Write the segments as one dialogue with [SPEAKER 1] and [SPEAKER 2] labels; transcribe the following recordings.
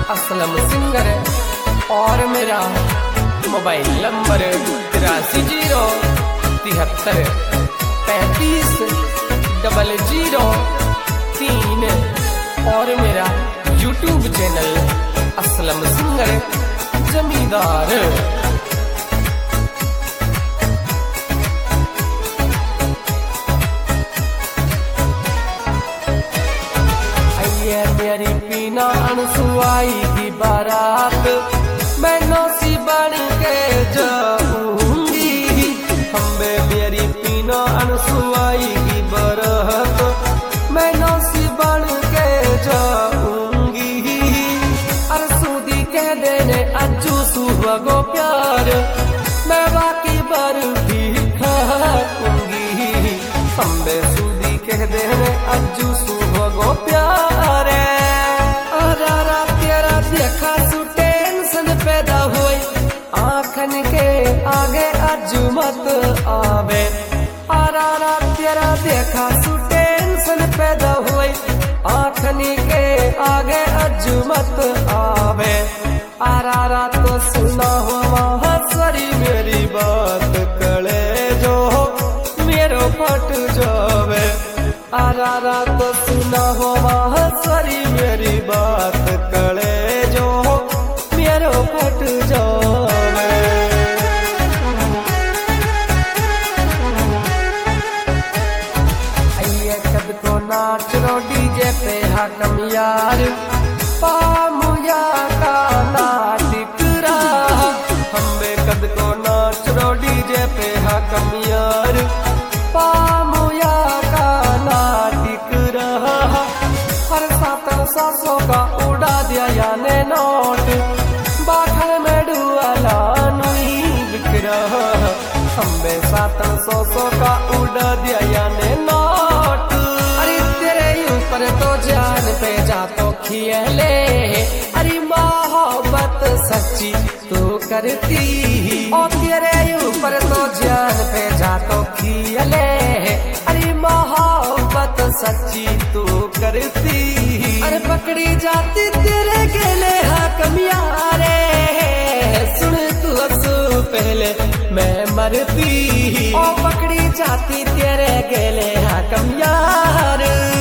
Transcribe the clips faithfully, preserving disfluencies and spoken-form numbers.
[SPEAKER 1] Aslam singer और मेरा mobile number तिरासी जीरो तिहत्तर पैंतीस डबल जीरो तीन और मेरा यूट्यूब चैनल असलम सिंगर जमींदार। मेरी पीना अनसुआई की बारात मैं नौसी बन के जाऊंगी। हम्बे मेरी पीना अनसुआई की बारात मैं नौसी बन के जाऊंगी। अरे सूदी कह देने अज्जू सुहागो प्यार मैं बाकी बार भी खाऊंगी। हम्बे सूदी कह देने अज्जू सुहागो प्यार देखा सु टेंशन पैदा हुई आँखन के आगे अज्जू मत आवे। आरा तेरा देखा सु टेंशन पैदा हुई आँखन के आगे अज्जू मत आवे। आरा तो सुना हो महासरी मेरी बात कले जो मेरो फट जावे। आरा तो सुना हो महासरी मेरी बात कले जो मेरो फट जावे। आइए कद को नाच रो डीजे पे हाकम यार पामुया का नाटिक रहा। हम्बे कद को नाच रो डीजे पे हाकम यार पामुया का नाटिक रहा। हर सातन सासों का उड़ा दिया याने नोट बाखर में डुआला नुई बिक रहा। हम्बे सातन सौ का उड़ा दिया याने नोट। अरे तेरे ऊपर तो जान पे जा तो खियले। अरे मोहब्बत सच्ची तू करती और तेरे ऊपर तो जान पे जा तो खियले। अरे मोहब्बत सच्ची तू करती। अरे पकड़ी जाती तेरे गेले हाकम यारे सुन तू हंसू पहले मैं मरती। ओ पकड़ी जाती तेरे गेले हाकम यार।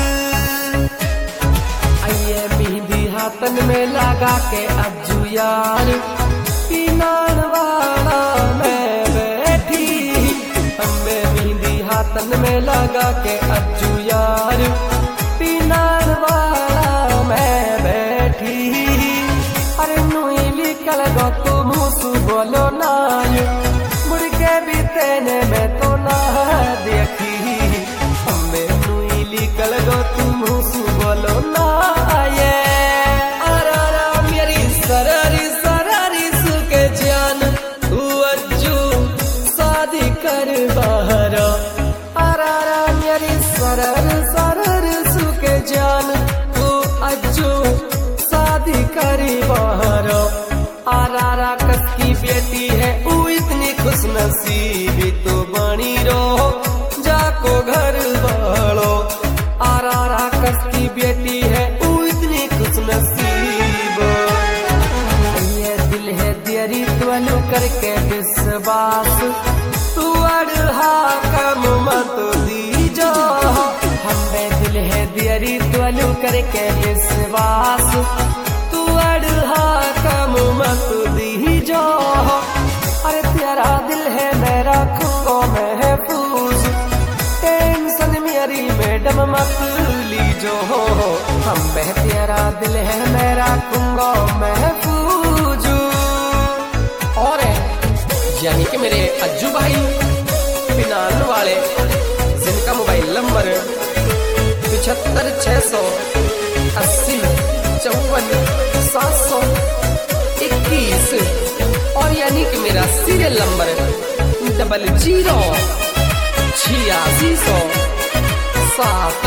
[SPEAKER 1] आइए मेहंदी हाथन में लगा के अज्जू यार पीनान वाला मैं बैठी। हमें मेहंदी हाथन में लगा के अज्जू यार पीनान वाला मैं बैठी। अरे नुई लिखल गो तू मुसु बोलो नाय मुड़ के भी तेने में तो ना देखी। हमें नुई लिखल गो तू मुसु बोलो नाये। अरारा मेरी सरारी सरारी सुके जान तू अज्जू शादी कर बाहर। अरारा मेरी सरर सरर सुके जान तू अज्जू शादी करी बाहर। आरा कस की बेटी है वो इतनी खुश नसीबी तो बनी रो जाको घर वालो। आरा कस की बेटी है वो इतनी खुश नसीब। ये दिल है दियरी तुअलू करके विश्वास तू अड़हा कम मत दी जो। हमें दिल है दियरी तुअलू करके विश्वास तू अड़हा कम मत दी जो। अरे तेरा दिल है मैं रखूंगा महफूज टेंशन मेरी मैडम मत लीजो। हमें तेरा दिल है मैं रखूंगा महफूज। और यानी कि मेरे अज्जू भाई पिनान वाले जिनका मोबाइल नंबर पिछहत्तर छह सौ अस्सी चौवन सात सौ इक्कीस और यानी कि मेरा सीरियल नंबर डबल जीरो छियासी सौ सात।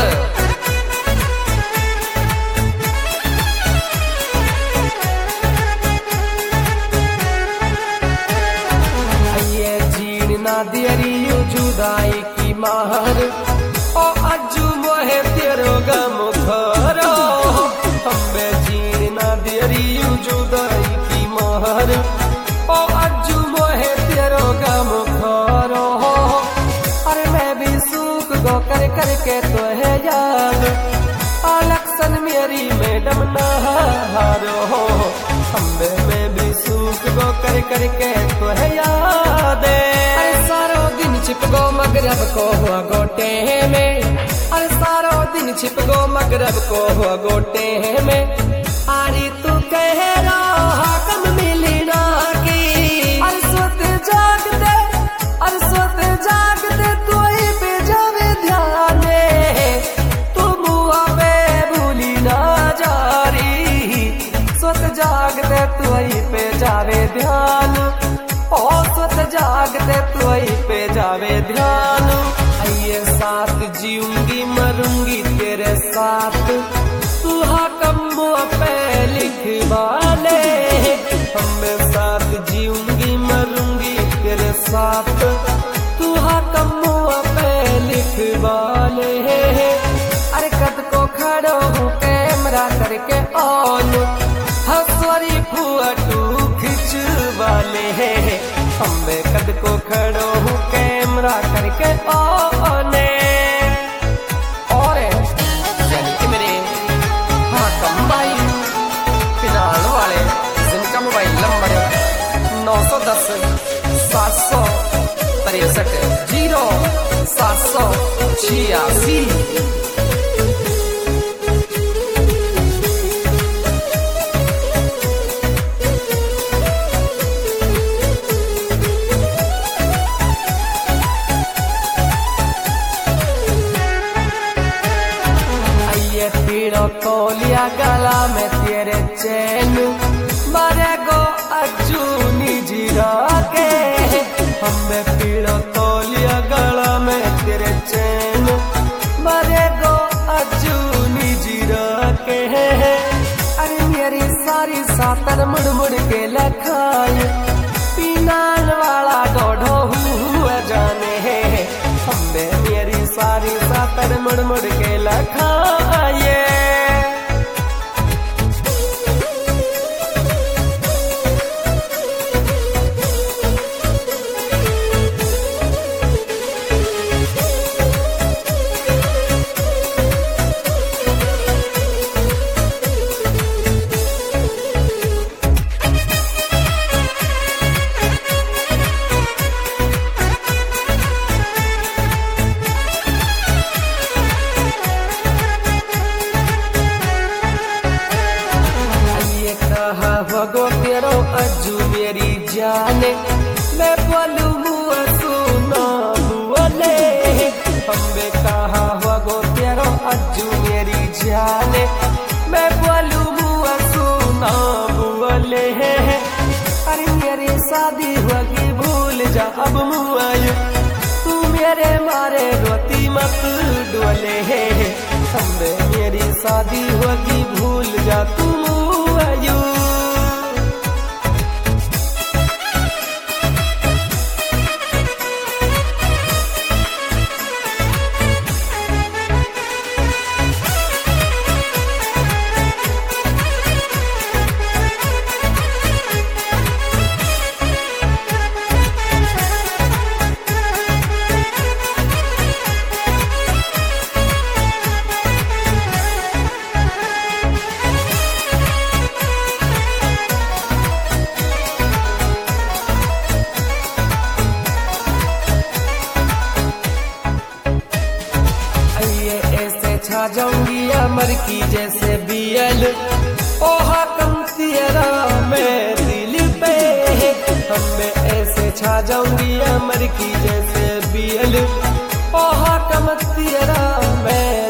[SPEAKER 1] आइए जीण ना दियरी जुदाई की मार ओ अज्जू मोहे तेरो गम खरो। हम्बे जीण ना दियरी याद इलेक्शन मेरी मैडम नहारो खम्बे में भी सूख गो कर करके तो है याद अरे सारो दिन छिप गो मगरब को हुआ गोटे में अरे सारो दिन छिप गो मगरब को हुआ गोटे में आरी तू कह रहा कम मिली ना की अरे सोते जागते अरे सोते जागते तू ही पे जावे ध्यान तू मुआ पे भूली ना जारी सोत जागते तू ही पे जावे ध्यान ओ सोत जागते तू ही पे जावे ध्यान आइए साथ जीऊंगी मरूंगी तेरे साथ तू हाकम पे लिखवा ले हम साथ जीऊंगी मरूंगी तेरे साथ तू हाकम पे लिखवा ले अरे कद को खड़ो हूँ कैमरा करके ऑन हसवरी फुअटू खिंचवा ले हम कद को खड़ो हूँ कैमरा करके ऑन और यानी कि मेरे हाकम भाई फिनाल वाले जिनका मोबाइल नंबर नौ सौ दस सात सौ तिरसठ जीरो सात सौ छियासी तौलिया गला में तेरे चैन मारे गो अजूनी जीरा के हमें पीड़ो तौलिया गला में तेरे चैन मारे गो अजूनी जीरा के अरे मेरी सारी सातर मुड़ मुड़ के लखाए पीनान वाला डोढ़ो हुआ जाने हमें मेरी सारी सातर मुड़ मुड़ के लखाए भगो तेरो अज्जू मेरी जाने मैं बोलू मुआ सुना बोले हम्बे कहा भगो तेरो अज्जू मेरी जाने मैं बोलू मुआ सुना बोले अरे मेरी शादी होगी भूल जा अब मुआ तू मेरे मारे रोती मत डोले हम्बे मेरी शादी होगी भूल जा तू मुआ छा जाऊंगी अमर की जैसे बियल ओ हाकम तेरा मैं दिल पे हमें ऐसे छा जाऊंगी अमर की जैसे बियल ओ हाकम तेरा मैं